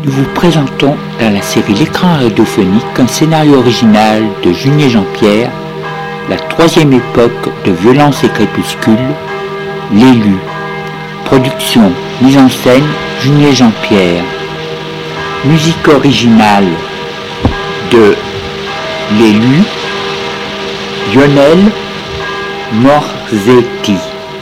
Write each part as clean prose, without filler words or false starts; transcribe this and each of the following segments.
Nous vous présentons dans la série L'écran radiophonique un scénario original de Junier Jean-Pierre, la troisième époque de Violence et Crépuscule, L'élu. Production, mise en scène, Junier Jean-Pierre. Musique originale de L'élu, Lionel Morzetti.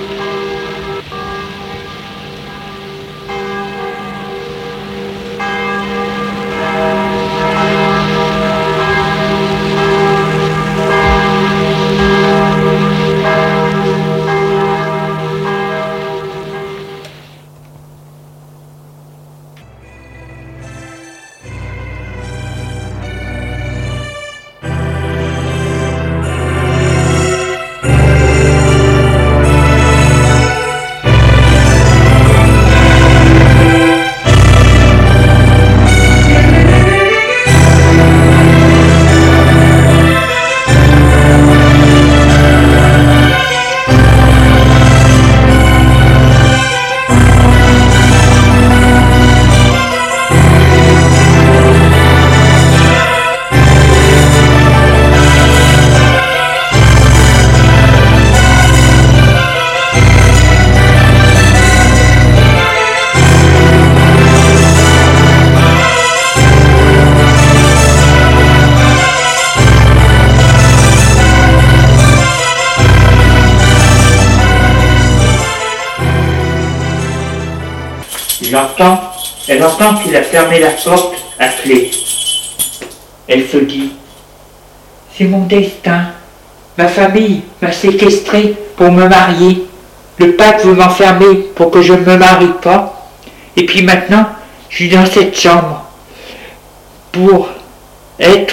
Elle entend qu'il a fermé la porte à clé. Elle se dit: c'est mon destin. Ma famille m'a séquestré pour me marier. Le pape veut m'enfermer pour que je ne me marie pas. Et puis maintenant, je suis dans cette chambre pour être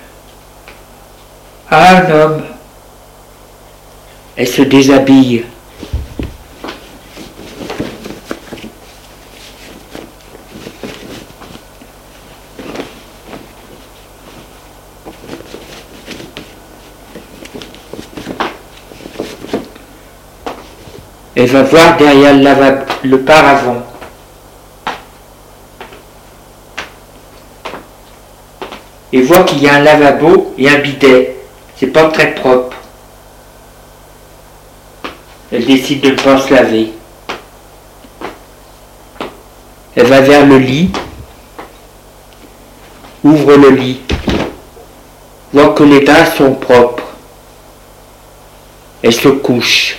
un homme. Elle se déshabille. Elle va voir derrière le paravent. Et voit qu'il y a un lavabo et un bidet. C'est pas très propre. Elle décide de ne pas se laver. Elle va vers le lit. Ouvre le lit. Voit que les draps sont propres. Elle se couche.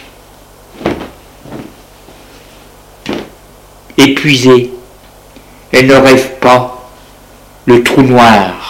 Épuisée, elle ne rêve pas, le trou noir.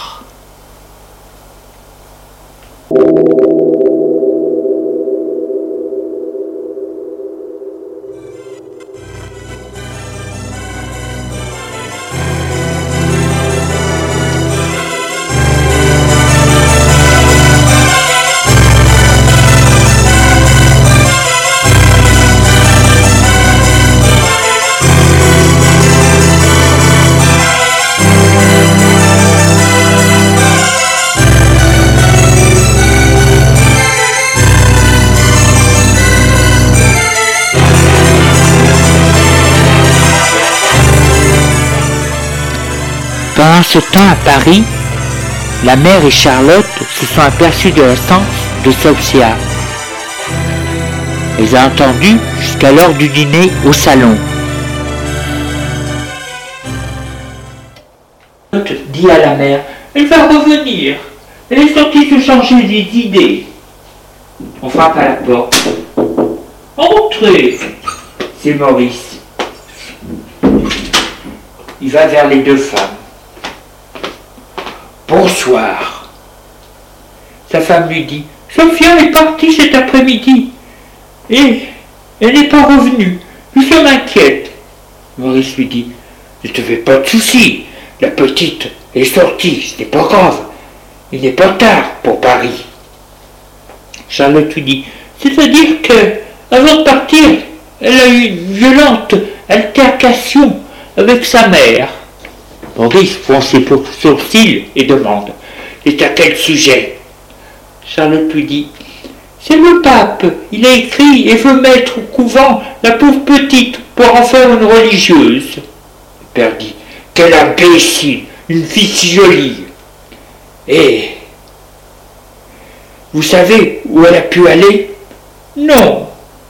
Pendant ce temps, à Paris, la mère et Charlotte se sont aperçues de l'absence de Sophia. Elles ont entendu jusqu'à l'heure du dîner au salon. Charlotte dit à la mère: elle va revenir. Elle est sortie se changer des idées. On frappe à la porte. Entrez. C'est Maurice. Il va vers les deux femmes. Bonsoir. Sa femme lui dit: Sophia est partie cet après-midi et elle n'est pas revenue. Nous sommes inquiètes. Maurice lui dit: ne te fais pas de soucis. La petite est sortie, ce n'est pas grave. Il n'est pas tard pour Paris. Charlotte lui dit: c'est-à-dire que, avant de partir, elle a eu une violente altercation avec sa mère. Maurice fronce ses sourcils et demande: c'est à quel sujet? Charlotte lui dit: c'est le pape, il a écrit et veut mettre au couvent la pauvre petite pour en faire une religieuse. Le père dit: quel imbécile, une fille si jolie. Et vous savez où elle a pu aller? Non.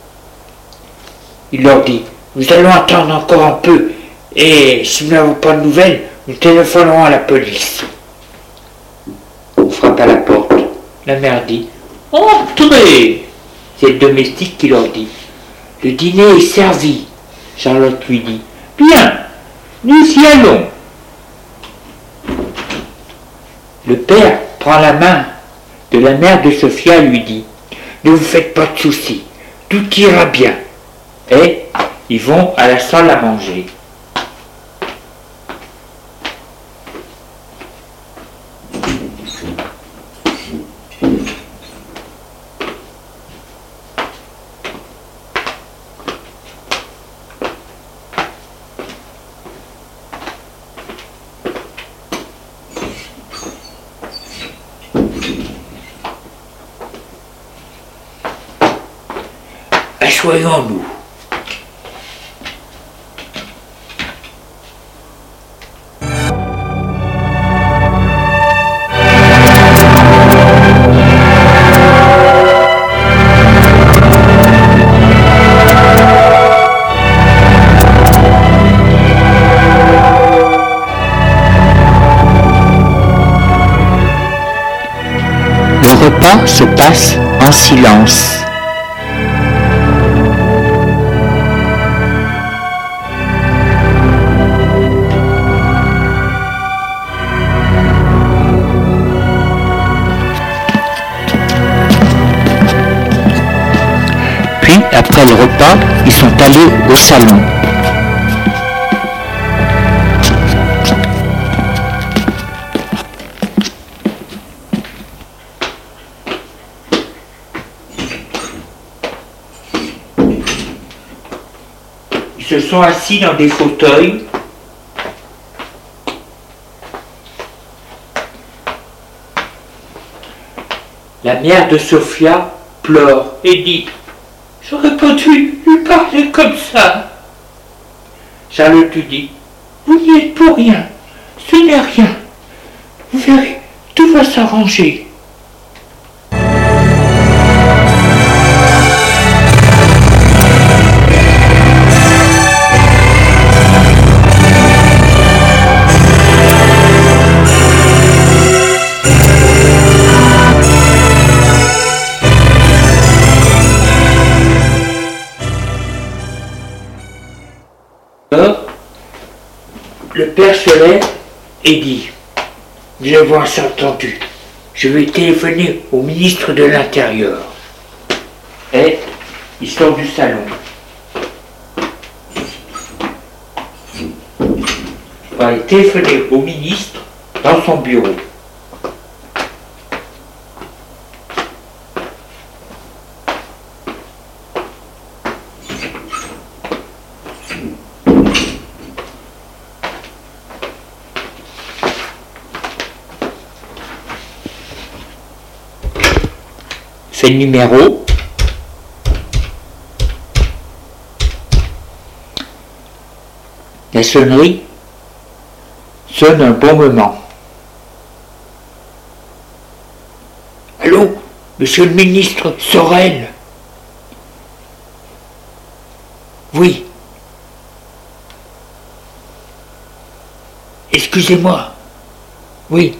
Il leur dit, nous allons attendre encore un peu, et si nous n'avons pas de nouvelles, nous téléphonerons à la police. On frappe à la porte. La mère dit, entrez. C'est le domestique qui leur dit, le dîner est servi. Charlotte lui dit, bien, nous y allons. Le père prend la main de la mère de Sophia et lui dit, ne vous faites pas de soucis, tout ira bien. Et ils vont à la salle à manger. Assoyons-nous. Le repas se passe en silence. Puis, après le repas, ils sont allés au salon. Ils se sont assis dans des fauteuils. La mère de Sophia pleure et dit, j'aurais pas dû lui parler comme ça. Charlotte lui dit, vous n'y êtes pour rien, ce n'est rien. Vous verrez, tout va s'arranger. Alors, le père se lève et dit, nous avons assez entendu, je vais téléphoner au ministre de l'Intérieur. Et il sort du salon. Il va aller téléphoner au ministre dans son bureau. Fait le numéro. La sonnerie sonne un bon moment. Allô, monsieur le ministre Sorel? Oui. Excusez-moi. Oui.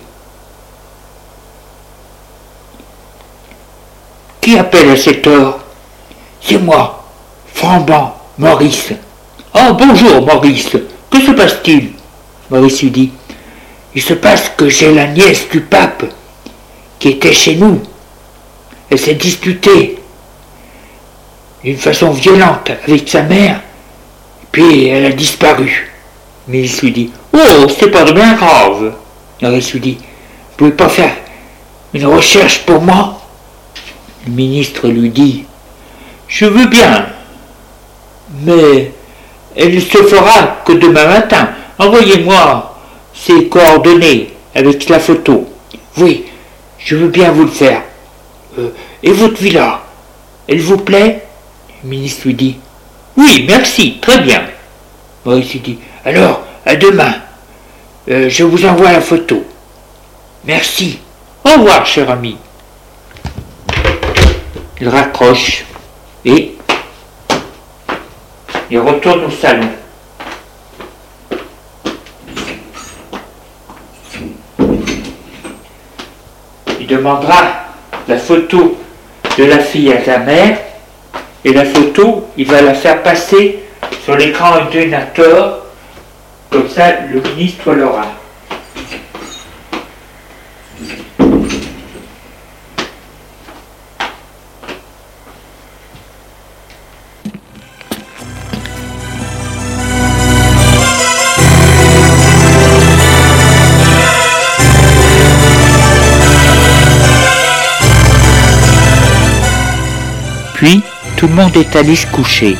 Qui appelle à cette heure? C'est moi, Framban, Maurice. Oh, bonjour, Maurice. Que se passe-t-il? Maurice lui dit. Il se passe que j'ai la nièce du pape qui était chez nous. Elle s'est disputée d'une façon violente avec sa mère, puis elle a disparu. Maurice lui dit. Oh, c'est pas bien grave. Maurice lui dit. Vous pouvez pas faire une recherche pour moi? Le ministre lui dit, je veux bien, mais elle ne se fera que demain matin. Envoyez-moi ses coordonnées avec la photo. Oui, je veux bien vous le faire. Et votre villa, elle vous plaît? Le ministre lui dit, oui, merci, très bien. Maurice lui dit, alors, à demain. Je vous envoie la photo. Merci. Au revoir, cher ami. Il raccroche et il retourne au salon. Il demandera la photo de la fille à sa mère et la photo, il va la faire passer sur l'écran ordinateur, comme ça le ministre l'aura. Puis, tout le monde est allé se coucher.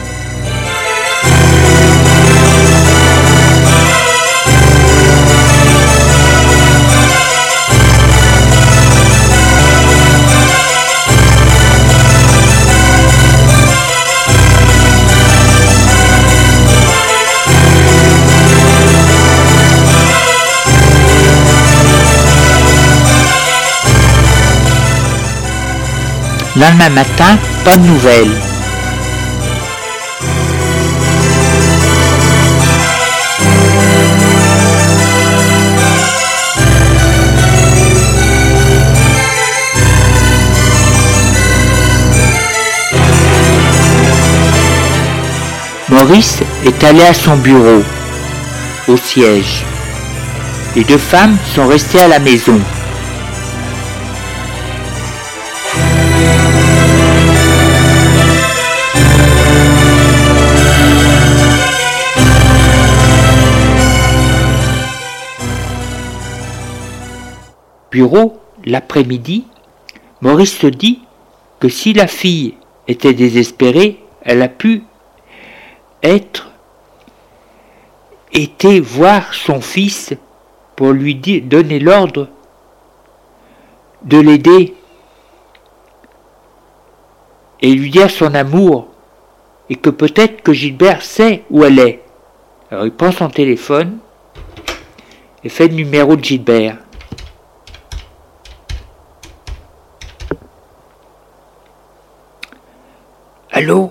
Le lendemain matin, pas de nouvelles. Maurice est allé à son bureau, au siège. Les deux femmes sont restées à la maison. Bureau, l'après-midi, Maurice se dit que si la fille était désespérée, elle a pu été voir son fils pour lui donner l'ordre de l'aider et lui dire son amour et que peut-être que Gilbert sait où elle est. Alors il prend son téléphone et fait le numéro de Gilbert. Allô?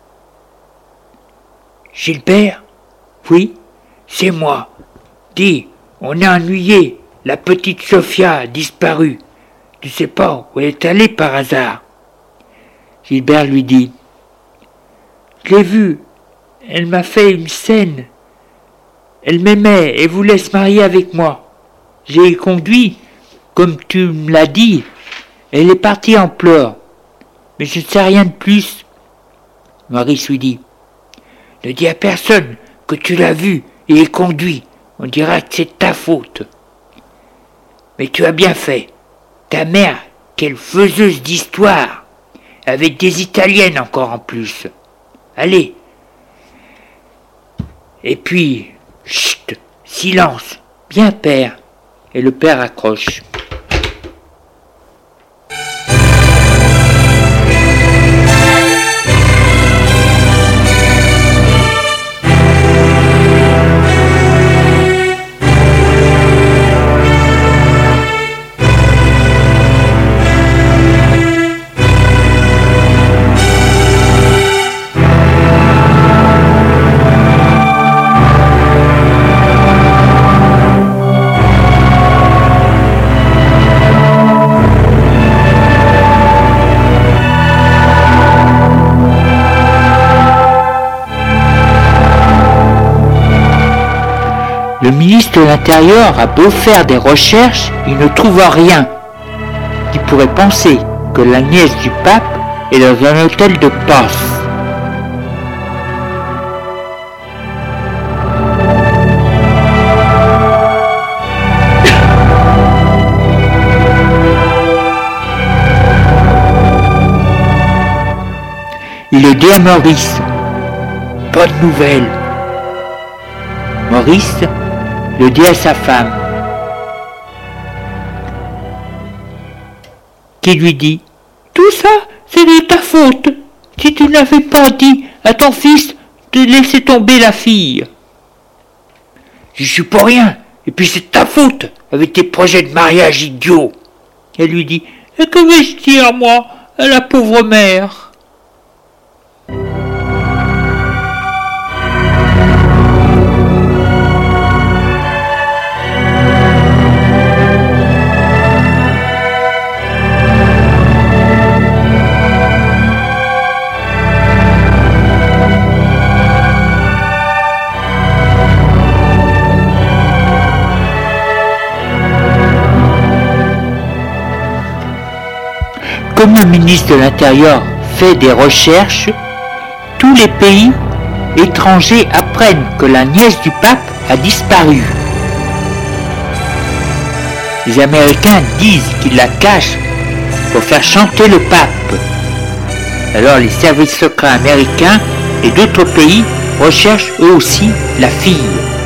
Gilbert? Oui, c'est moi. Dis, on a ennuyé. La petite Sophia a disparu. Tu sais pas où elle est allée par hasard. Gilbert lui dit. Je l'ai vue. Elle m'a fait une scène. Elle m'aimait et voulait se marier avec moi. J'ai conduit, comme tu me l'as dit. Elle est partie en pleurs. Mais je ne sais rien de plus. Maurice lui dit. Ne dis à personne que tu l'as vu et conduit. On dira que c'est ta faute. Mais tu as bien fait. Ta mère, quelle faiseuse d'histoire. Avec des Italiennes encore en plus. Allez. Et puis, chut, silence. Bien père. Et le père accroche. Le ministre de l'Intérieur a beau faire des recherches, il ne trouve rien. Il pourrait penser que la nièce du pape est dans un hôtel de passe. Il le dit à Maurice. Pas de nouvelles. Maurice le dit à sa femme, qui lui dit « Tout ça, c'est de ta faute. Si tu n'avais pas dit à ton fils de laisser tomber la fille. »« Je suis pour rien. Et puis c'est ta faute, avec tes projets de mariage idiots. Elle lui dit, et que vais-je dire, moi, à la pauvre mère? Comme le ministre de l'Intérieur fait des recherches, tous les pays étrangers apprennent que la nièce du pape a disparu. Les Américains disent qu'ils la cachent pour faire chanter le pape. Alors les services secrets américains et d'autres pays recherchent eux aussi la fille.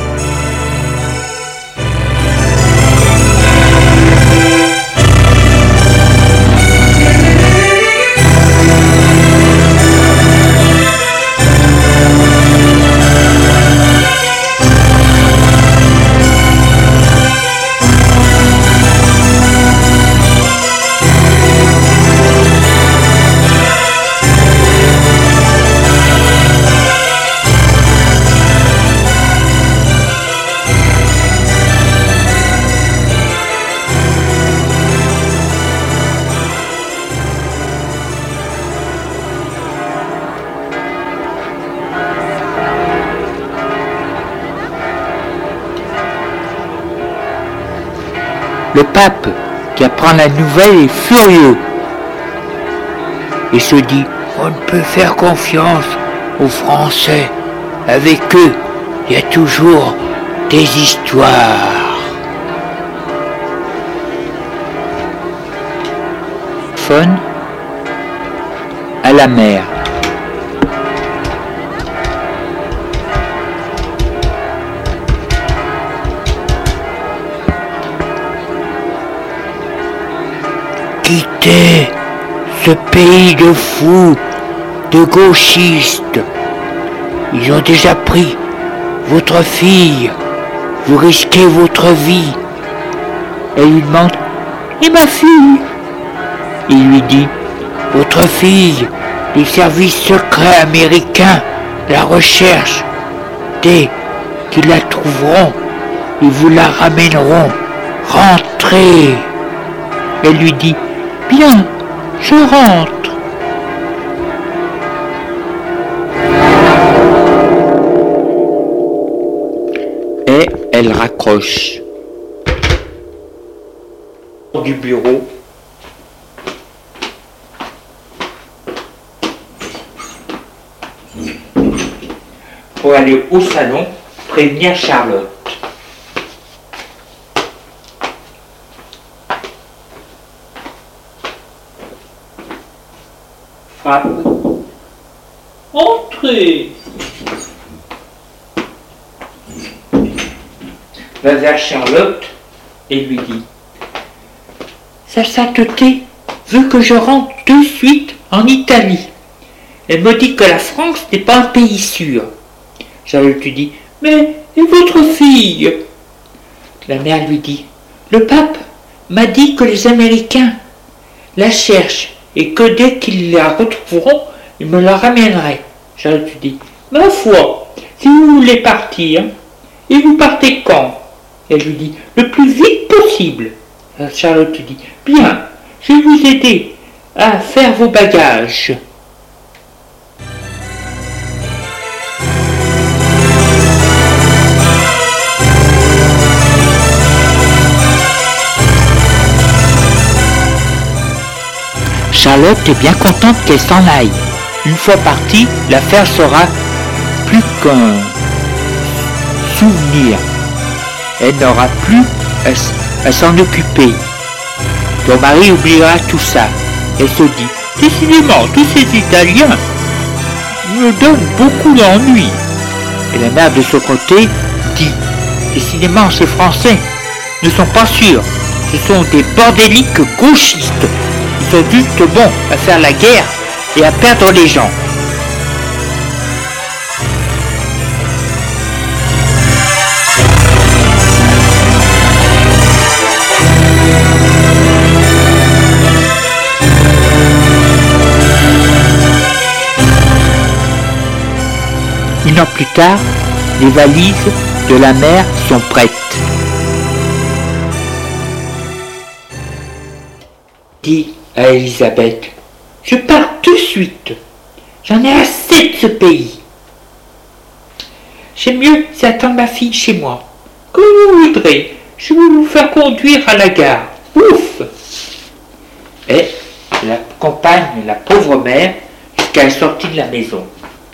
Le pape qui apprend la nouvelle est furieux et se dit « On ne peut faire confiance aux Français. Avec eux, il y a toujours des histoires. » Phone à la mer. Quittez ce pays de fous, de gauchistes. Ils ont déjà pris votre fille. Vous risquez votre vie. Elle lui demande « Et ma fille ?» Il lui dit « Votre fille, les services secrets américains la recherchent. Dès qu'ils la trouveront, ils vous la ramèneront. Rentrez !» Elle lui dit « Bien, je rentre. » Et elle raccroche. Du bureau. Pour aller au salon prévenir Charlotte. Frappe. Entrez. Va vers Charlotte et lui dit « Sa sainteté veut que je rentre de suite en Italie. Elle me dit que la France n'est pas un pays sûr. » Charlotte lui dit « Mais et votre fille ?» La mère lui dit « Le pape m'a dit que les Américains la cherchent et que dès qu'ils la retrouveront, ils me la ramèneraient. » Charlotte lui dit « Ma foi, si vous voulez partir, et vous partez quand ?» Elle lui dit « Le plus vite possible. » Charlotte lui dit « Bien, je vais vous aider à faire vos bagages. » Charlotte est bien contente qu'elle s'en aille. Une fois partie, l'affaire sera plus qu'un souvenir. Elle n'aura plus à s'en occuper. Ton mari oubliera tout ça. Elle se dit, décidément, tous ces Italiens me donnent beaucoup d'ennuis. Et la mère de son côté dit, décidément, ces Français ne sont pas sûrs. Ce sont des bordéliques gauchistes. Ils sont juste bons à faire la guerre et à perdre les gens. plus tard, les valises de la mère sont prêtes. Dis à Elisabeth, je pars tout de suite. J'en ai assez de ce pays. J'aime mieux attendre ma fille chez moi. Comme vous voudrez, je vais vous faire conduire à la gare. Ouf! Et elle accompagne la pauvre mère jusqu'à la sortie de la maison.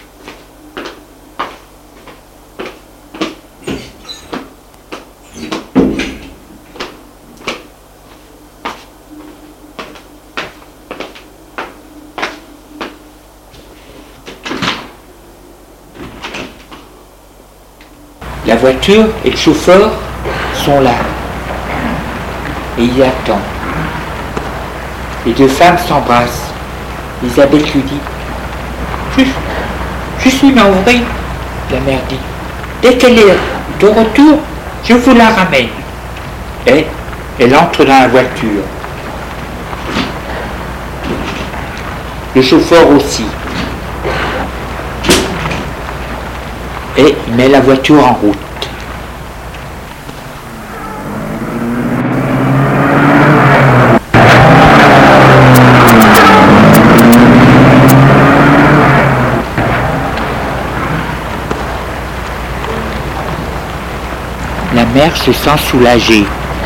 La voiture et le chauffeur sont là. Et ils attendent. Les deux femmes s'embrassent. Elisabeth lui dit, je suis navrée. La mère dit, dès qu'elle est de retour, je vous la ramène. Et elle entre dans la voiture. Le chauffeur aussi. Et il met la voiture en route. La mère se sent soulagée.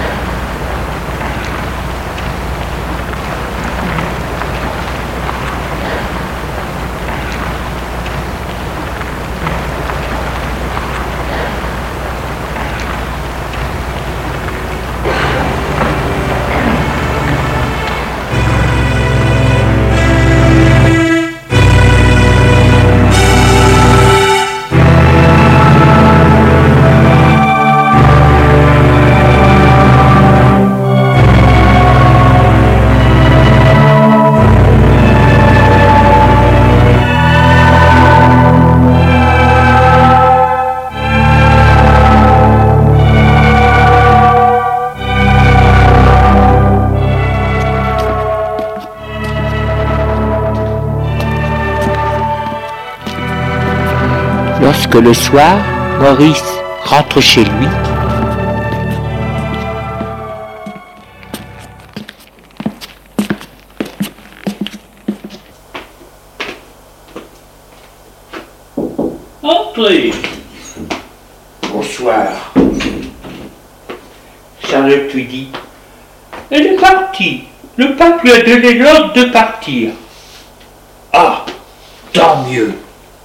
Lorsque le soir, Maurice rentre chez lui, Entrez. Bonsoir. Charlotte lui dit, elle est partie. Le pape lui a donné l'ordre de partir. Ah, tant mieux.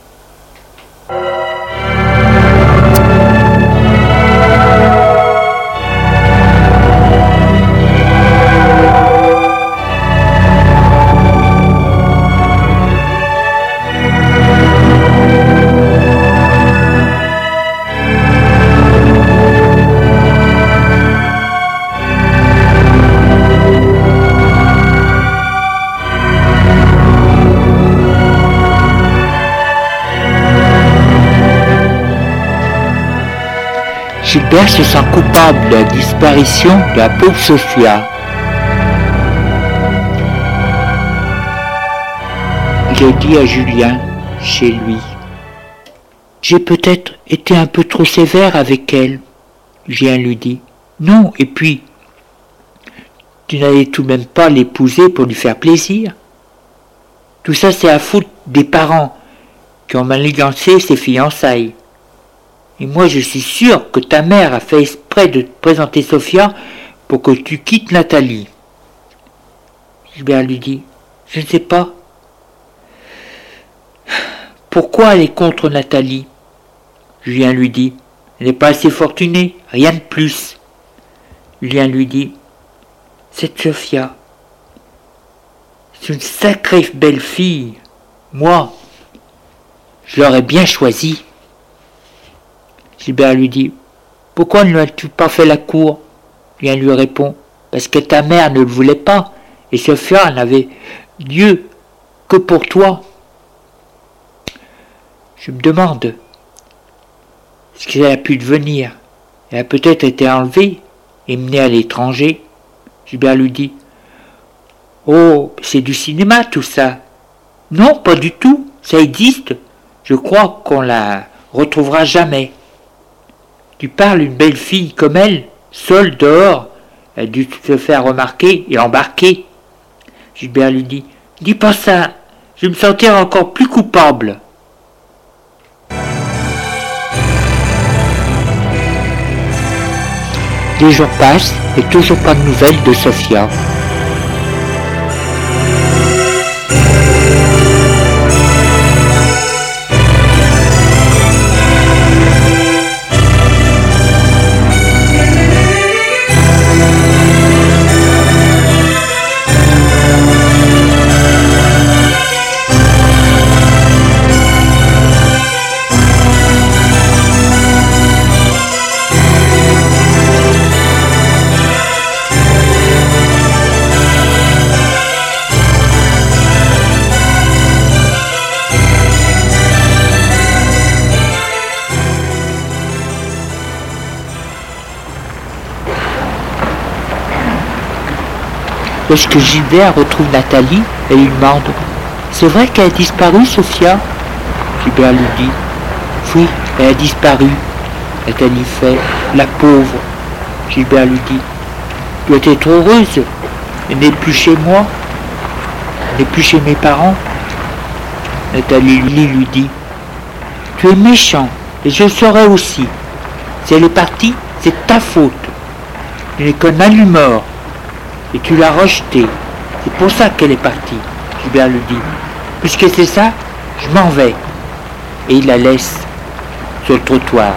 Gilbert se sent coupable de la disparition de la pauvre Sophia. Il le dit à Julien, chez lui. J'ai peut-être été un peu trop sévère avec elle, Julien lui dit. Non, et puis, tu n'allais tout de même pas l'épouser pour lui faire plaisir. Tout ça, c'est la faute des parents qui ont manigancé ses fiançailles. Et moi, je suis sûr que ta mère a fait exprès de te présenter Sophia pour que tu quittes Nathalie. Gilbert lui dit, je ne sais pas. Pourquoi elle est contre Nathalie? Julien lui dit, elle n'est pas assez fortunée, rien de plus. Julien lui dit, cette Sophia, c'est une sacrée belle fille. Moi, je l'aurais bien choisie. Gilbert lui dit, pourquoi ne l'as-tu pas fait la cour? Julien lui répond, parce que ta mère ne le voulait pas, et Sophia n'avait Dieu que pour toi. Je me demande ce qu'elle a pu devenir. Elle a peut-être été enlevée et menée à l'étranger. Gilbert lui dit, oh, c'est du cinéma tout ça. Non, pas du tout, ça existe. Je crois qu'on l'a retrouveras jamais. Tu parles une belle fille comme elle, seule dehors. Elle a dû se faire remarquer et embarquer. Gilbert lui dit, dis pas ça, je vais me sentir encore plus coupable. Les jours passent et toujours pas de nouvelles de Sophia. Lorsque Gilbert retrouve Nathalie, elle lui demande « C'est vrai qu'elle a disparu, Sophia ?» Gilbert lui dit « Oui, elle a disparu. » Nathalie fait « La pauvre !» Gilbert lui dit « Tu dois être heureuse. Elle n'est plus chez moi. Elle n'est plus chez mes parents. » Nathalie lui dit « Tu es méchant, et je le serai aussi. Si elle est partie, c'est ta faute. Tu n'es qu'un allumeur. Et tu l'as rejetée. C'est pour ça qu'elle est partie. » Gilbert lui dit « Puisque c'est ça, je m'en vais. » Et il la laisse sur le trottoir.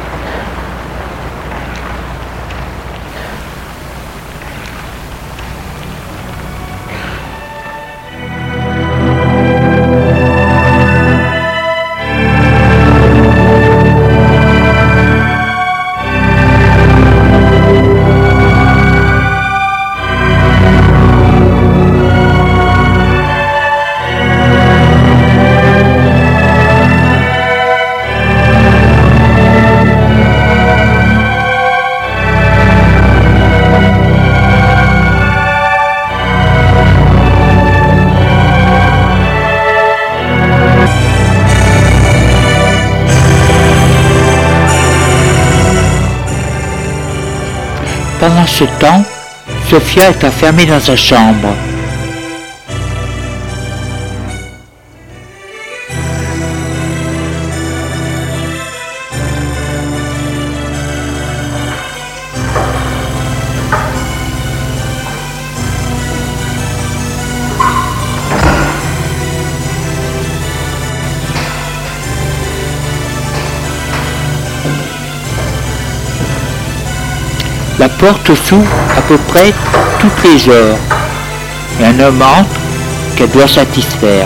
Pendant ce temps, Sophia est enfermée dans sa chambre. La porte s'ouvre à peu près toutes les heures et un homme entre qu'elle doit satisfaire.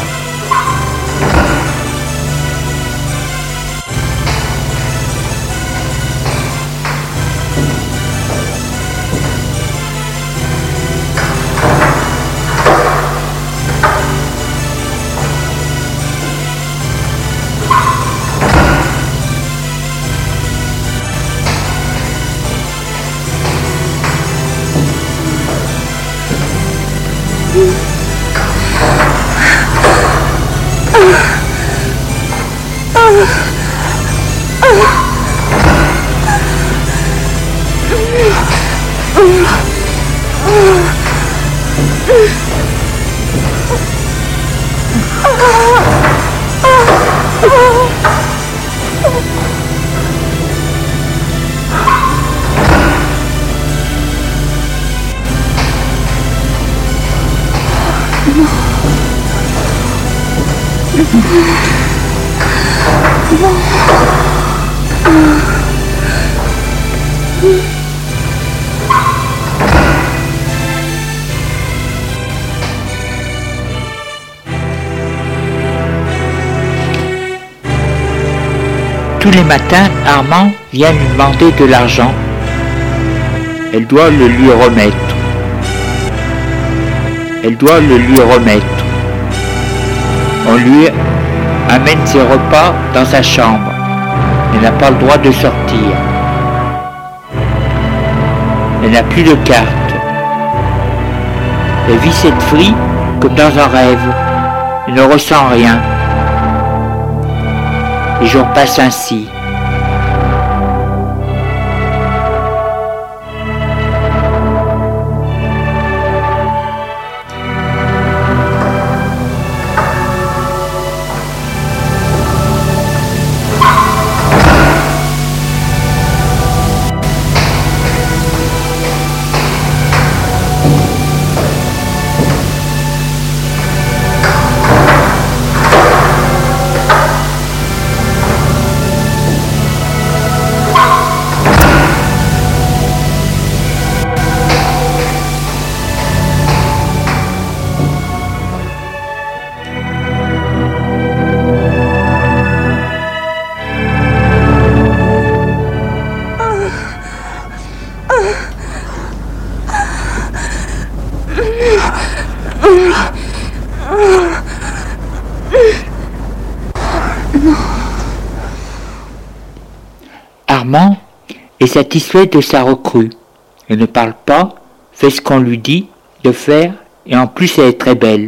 Tous les matins, Armand vient lui demander de l'argent. Elle doit le lui remettre. On lui amène ses repas dans sa chambre. Elle n'a pas le droit de sortir. Elle n'a plus de carte. Elle vit cette vie comme dans un rêve. Elle ne ressent rien. Les jours passent ainsi. est satisfait de sa recrue. Elle ne parle pas, fait ce qu'on lui dit de faire, et en plus elle est très belle.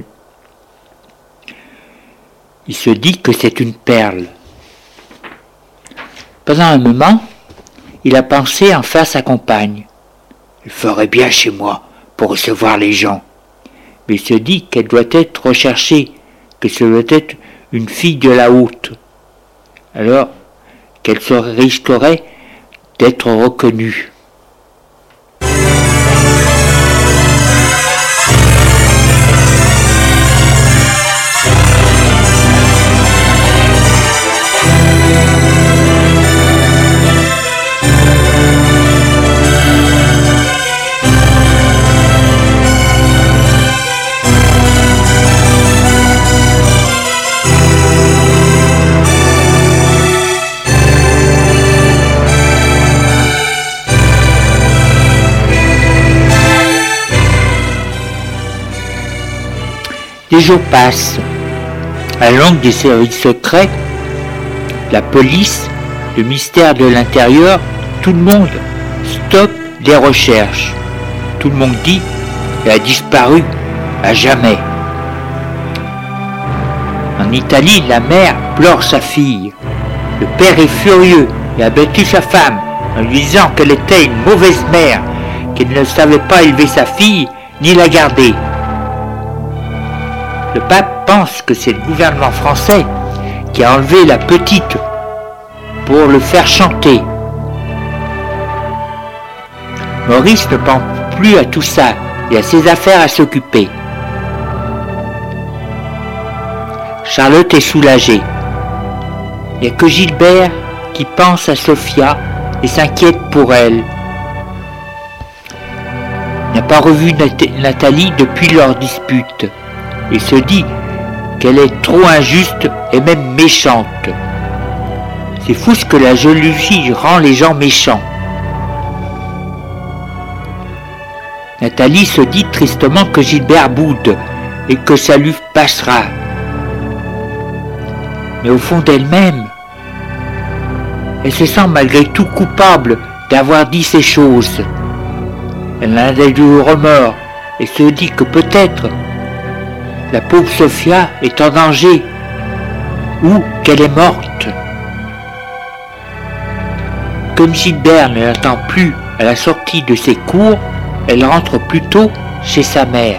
Il se dit que c'est une perle. Pendant un moment, il a pensé en faire sa compagne. Elle ferait bien chez moi pour recevoir les gens. Mais il se dit qu'elle doit être recherchée, que ce doit être une fille de la haute. Alors qu'elle se risquerait d'être reconnue. Les jours passent. À l'ombre des services secrets, la police, le ministère de l'Intérieur, tout le monde stoppe les recherches. Tout le monde dit qu'elle a disparu à jamais. En Italie, la mère pleure sa fille. Le père est furieux et a battu sa femme en lui disant qu'elle était une mauvaise mère, qu'elle ne savait pas élever sa fille ni la garder. Le pape pense que c'est le gouvernement français qui a enlevé la petite pour le faire chanter. Maurice ne pense plus à tout ça et à ses affaires à s'occuper. Charlotte est soulagée. Il n'y a que Gilbert qui pense à Sophia et s'inquiète pour elle. Il n'a pas revu Nathalie depuis leur dispute. Il se dit qu'elle est trop injuste et même méchante. C'est fou ce que la jalousie rend les gens méchants. Nathalie se dit tristement que Gilbert boude et que ça lui passera. Mais au fond d'elle-même, elle se sent malgré tout coupable d'avoir dit ces choses. Elle a du remords et se dit que peut-être la pauvre Sophia est en danger ou qu'elle est morte. Comme Gilbert ne l'attend plus à la sortie de ses cours, elle rentre plutôt chez sa mère.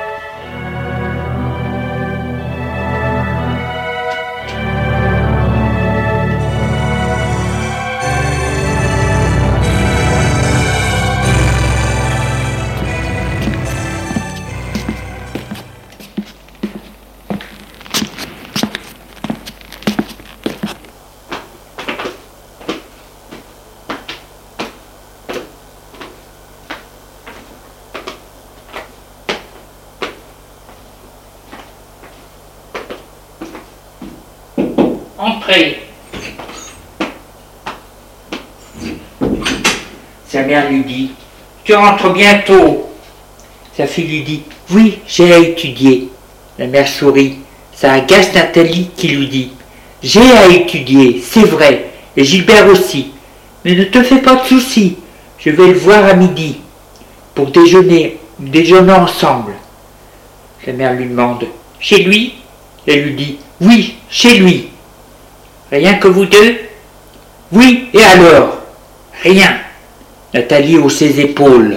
Entrez. Sa mère lui dit, tu rentres bientôt. Sa fille lui dit, oui, j'ai à étudier. La mère sourit. Ça agace Nathalie qui lui dit, j'ai à étudier, c'est vrai, et Gilbert aussi. Mais ne te fais pas de soucis, je vais le voir à midi, pour déjeuner ensemble. La mère lui demande, chez lui? Elle lui dit, oui, chez lui. Rien que vous deux? Oui, et alors? Rien. Nathalie hausse ses épaules.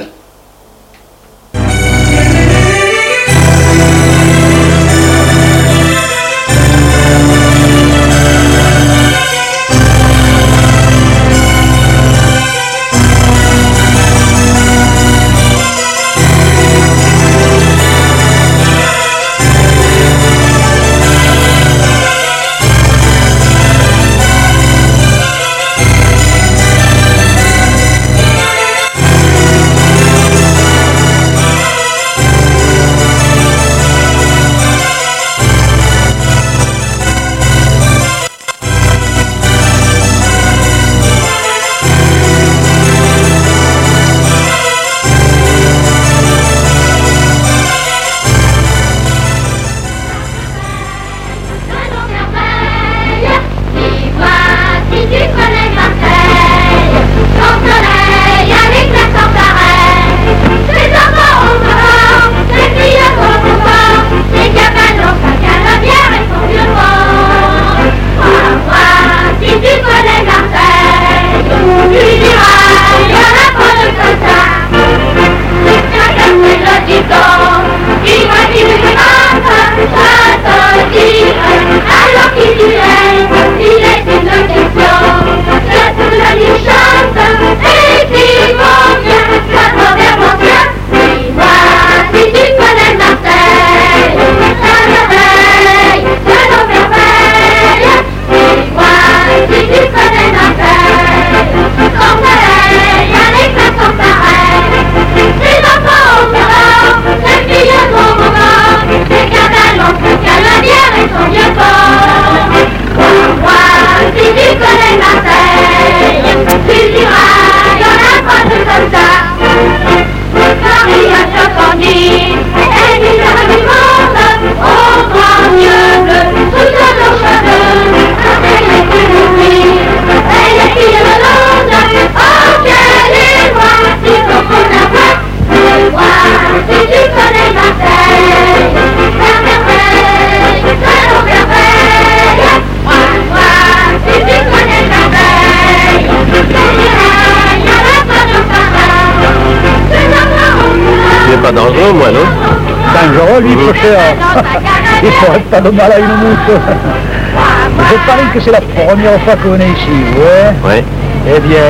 pas dangereux, moi, non? Dangereux, lui, peu cher. Il ferait pas de mal à une mouche. Je parie que c'est la première fois qu'on est ici, ouais? Ouais. Eh bien...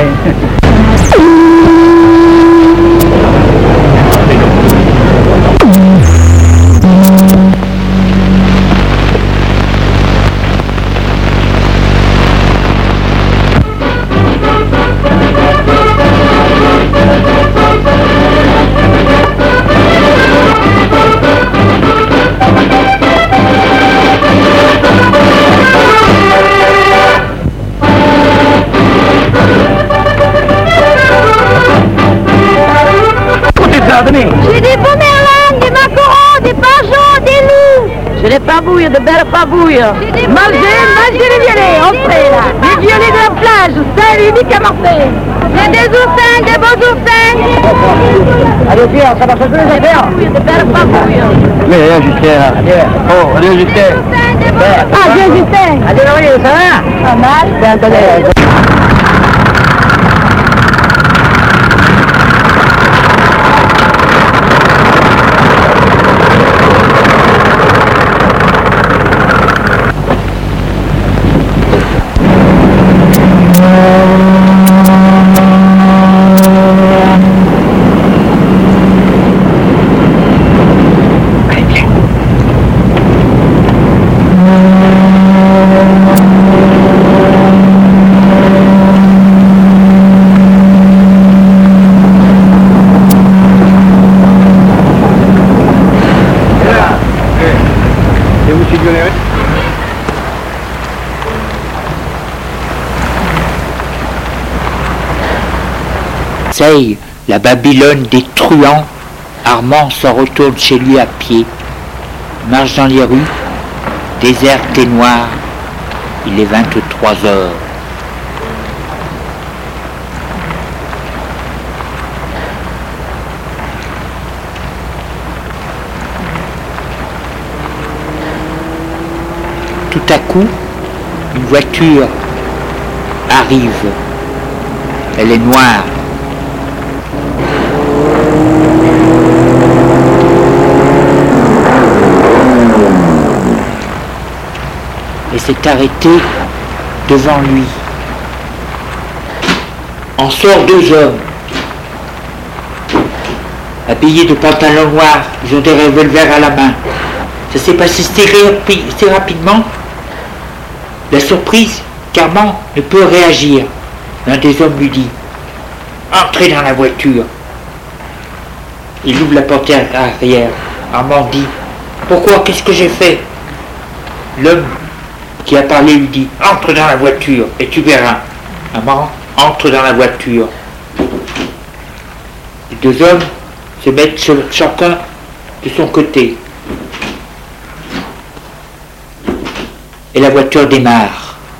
J'ai des pomerlanes, des macarons, des pigeons, des loups. J'ai des pavouilles, de belles pavouilles. Mangez les violets, entrez là. Les violets de la plage, c'est unique à Marseille. J'ai des oursins, des beaux oursins. Allez, Pierre, ça va changer les affaires. Des belles pavouilles. Allez, Justin. Oh, allez, Justin. Adieu, Justin. Allez, Laurie, ça va? Pas mal. Marseille, la Babylone des truands, Armand s'en retourne chez lui à pied, marche dans les rues, déserte et noir, il est 23 heures. Tout à coup, une voiture arrive. Elle est noire. Et s'est arrêtée devant lui. En sortent deux hommes, habillés de pantalons noirs, ils ont des revolvers à la main. Ça s'est passé si rapidement. La surprise, qu'Armand ne peut réagir. L'un des hommes lui dit « Entrez dans la voiture !» Il ouvre la portière arrière. Armand dit « Pourquoi? Qu'est-ce que j'ai fait ?» L'homme qui a parlé lui dit « Entre dans la voiture et tu verras. » Armand entre dans la voiture. Les deux hommes se mettent chacun de son côté. Et la voiture démarre.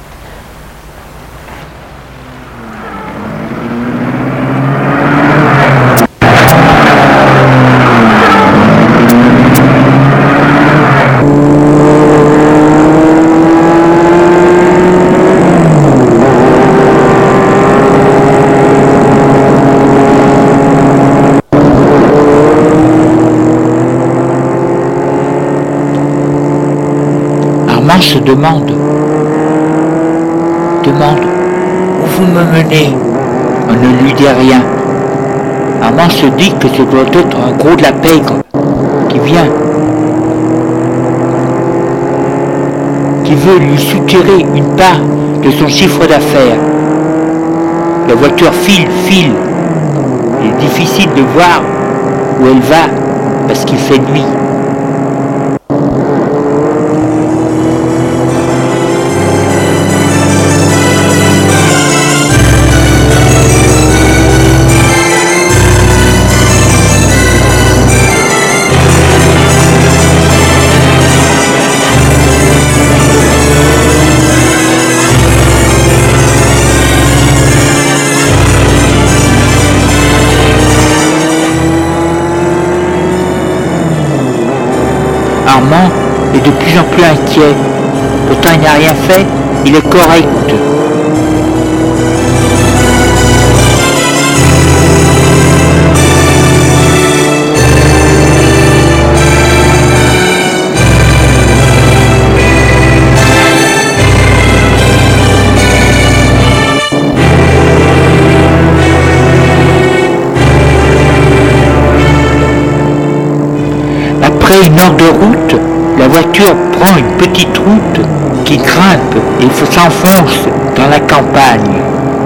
Armand se demande où vous me menez. On ne lui dit rien. Armand se dit que ce doit être un gros de la pègre qui vient, qui veut lui soutirer une part de son chiffre d'affaires. La voiture file. Il est difficile de voir où elle va parce qu'il fait nuit. Armand est de plus en plus inquiet. Pourtant il n'a rien fait, il est correct. Après 1 heure de route, la voiture prend une petite route qui grimpe et s'enfonce dans la campagne.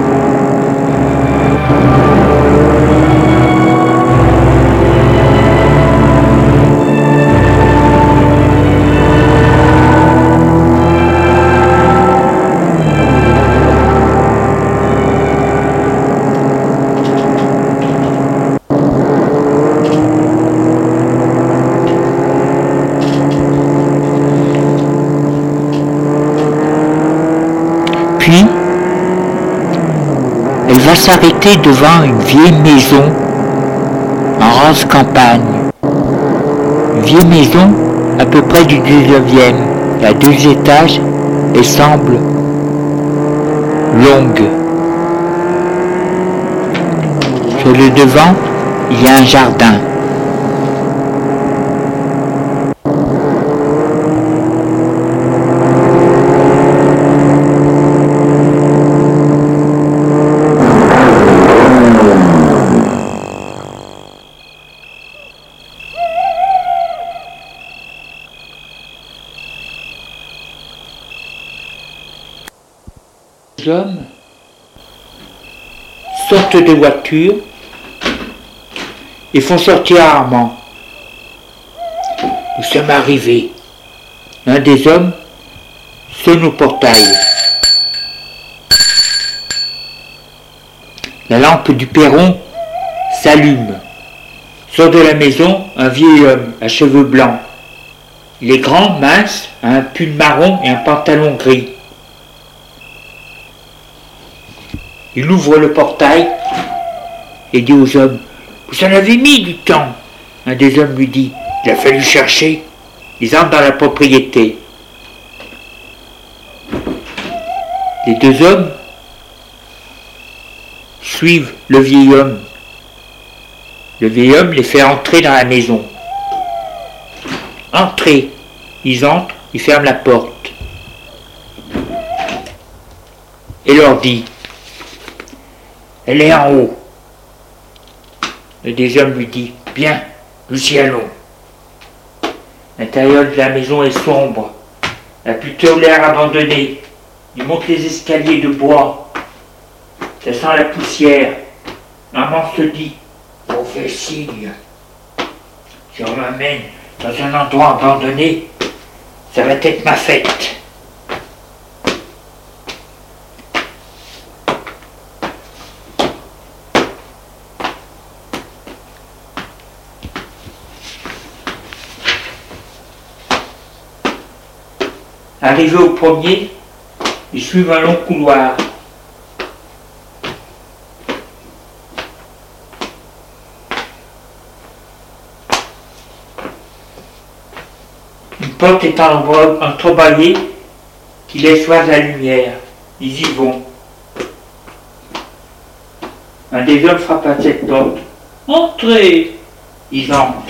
Puis, elle va s'arrêter devant une vieille maison en rase campagne. Une vieille maison à peu près du 19e, à 2 étages et semble longue. Sur le devant, il y a un jardin. Les hommes sortent de voiture et font sortir Armand. Nous sommes arrivés. Un des hommes sonne au portail. La lampe du perron s'allume. Sort de la maison un vieil homme à cheveux blancs. Il est grand, mince, a un pull marron et un pantalon gris. Il ouvre le portail et dit aux hommes « Vous en avez mis du temps !» Un des hommes lui dit « Il a fallu chercher. » Ils entrent dans la propriété. Les 2 hommes suivent le vieil homme. Le vieil homme les fait entrer dans la maison. Entrez. Ils entrent, il ferme la porte. Et leur dit « Elle est en haut. » Le des hommes lui dit « Bien, nous y allons. » L'intérieur de la maison est sombre. Elle a plutôt l'air abandonnée. Il monte les escaliers de bois. Ça sent la poussière. Maman se dit « Mauvais signe. Si on m'amène dans un endroit abandonné, ça va être ma fête. » Arrivé au premier, ils suivent un long couloir. Une porte est entrebâillée qui laisse voir la lumière. Ils y vont. Un des hommes frappe à cette porte. « Entrez !» Ils entrent.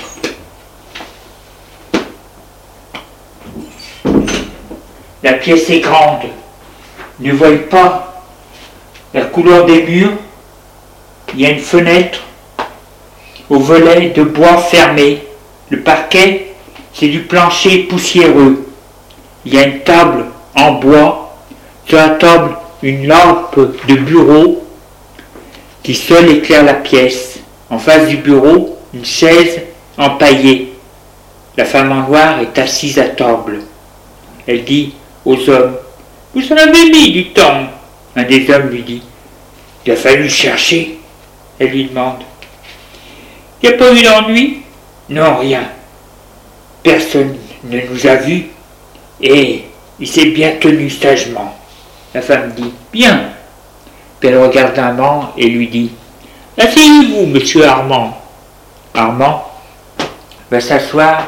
La pièce est grande. Ne voyez pas la couleur des murs. Il y a une fenêtre au volet de bois fermé. Le parquet, c'est du plancher poussiéreux. Il y a une table en bois. Sur la table, une lampe de bureau qui seule éclaire la pièce. En face du bureau, une chaise empaillée. La femme en noir est assise à table. Elle dit aux hommes « Vous en avez mis du temps !» Un des hommes lui dit « Il a fallu chercher. » Elle lui demande « Il n'y a pas eu d'ennui ?»« Non, rien. Personne ne nous a vus et il s'est bien tenu sagement. » La femme dit « Bien. » Puis elle regarde Armand et lui dit « Asseyez-vous, monsieur Armand. » Armand va s'asseoir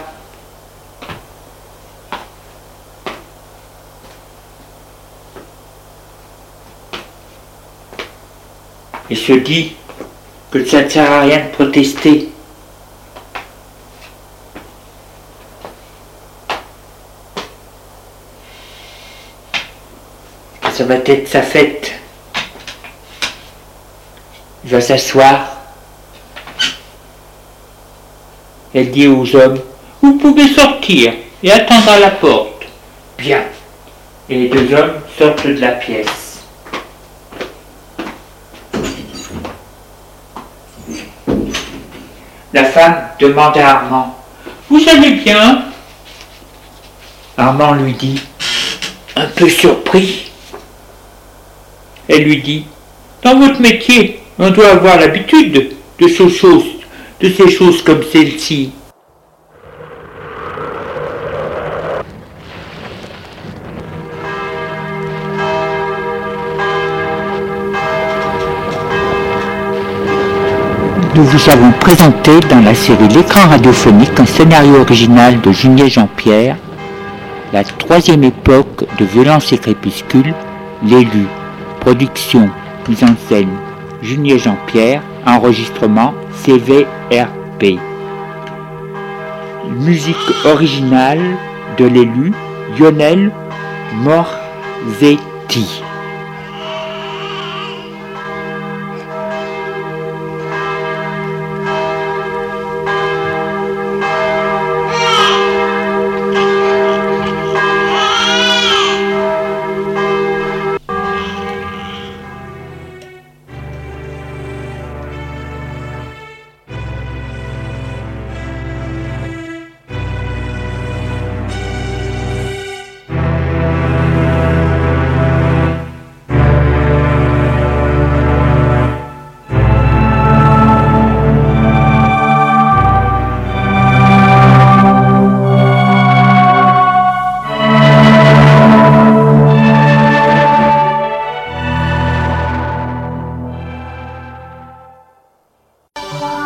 et se dit que ça ne sert à rien de protester. Ça va être sa fête. Il va s'asseoir. Elle dit aux hommes, Vous pouvez sortir et attendre à la porte. Bien. Et les deux hommes sortent de la pièce. La femme demande à Armand, « Vous allez bien ?» Armand lui dit, un peu surpris. Elle lui dit, « Dans votre métier, on doit avoir l'habitude de ces choses comme celle-ci. » Nous vous avons présenté dans la série L'écran radiophonique un scénario original de Junier Jean-Pierre, la troisième époque de Violence et Crépuscule, l'élu, production, mise en scène, Junier Jean-Pierre, enregistrement CVRP. Musique originale de l'élu, Lionel Morzetti.